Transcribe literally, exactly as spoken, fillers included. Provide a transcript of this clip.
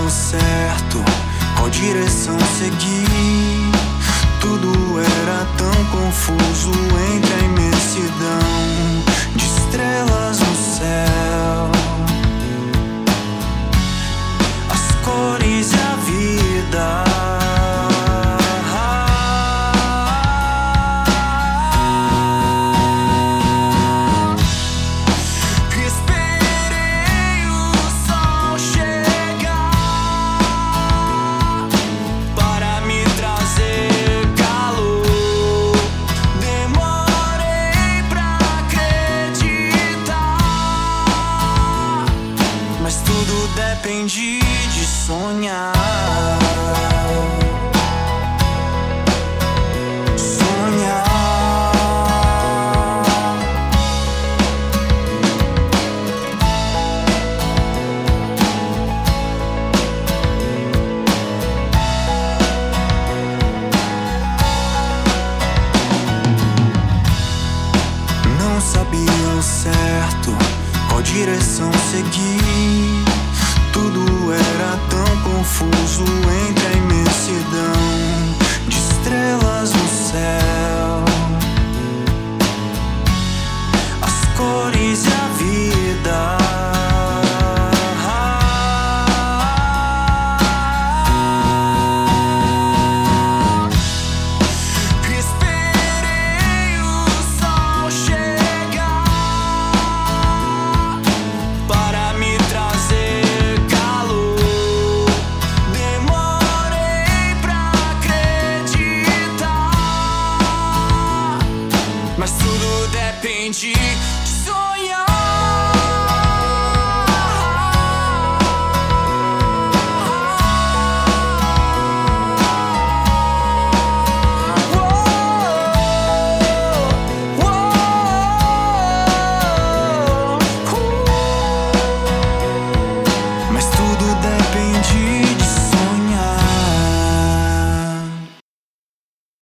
sabiam certo qual direção seguir. Tudo era tão confuso entre a imensidão de estrelas no céu, as cores e a vida. Depende de sonhar. Sonhar. Não sabiam certo qual direção seguir.